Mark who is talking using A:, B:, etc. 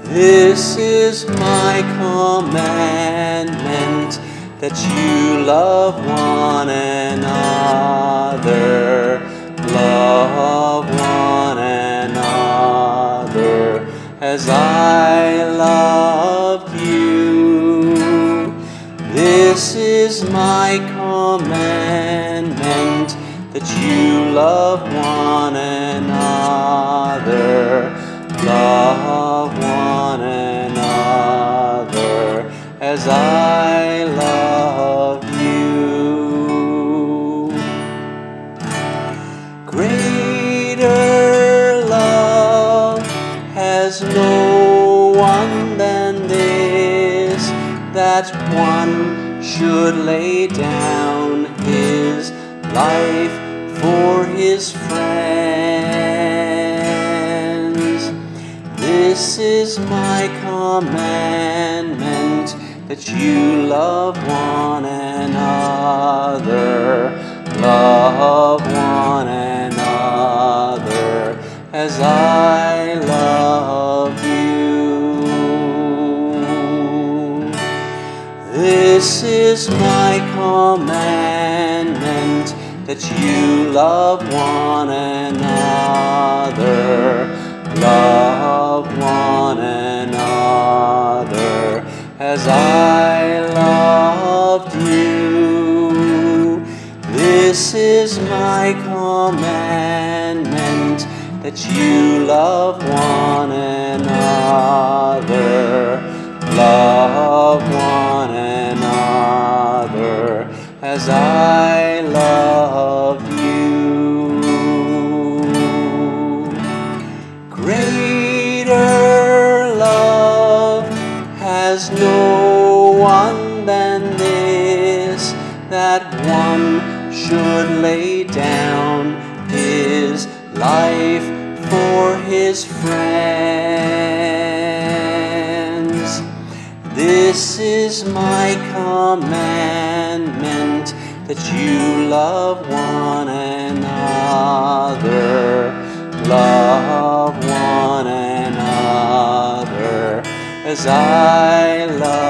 A: This is my commandment, that you love one another. Love one another as I love you. This is my commandment, that you love one another. Love one another as I love you. Greater love has no one than this, that one should lay down his life for his friends. This is my commandment, that you love one another. Love one another as I love you. This is my commandment, that you love one another. Love one another as I loved you. This is my commandment, that you love one another. Love one another as I love you. Greater love has no one than this, that one should lay down his life for his friends. This is my commandment, that you love one another. Love one another as I love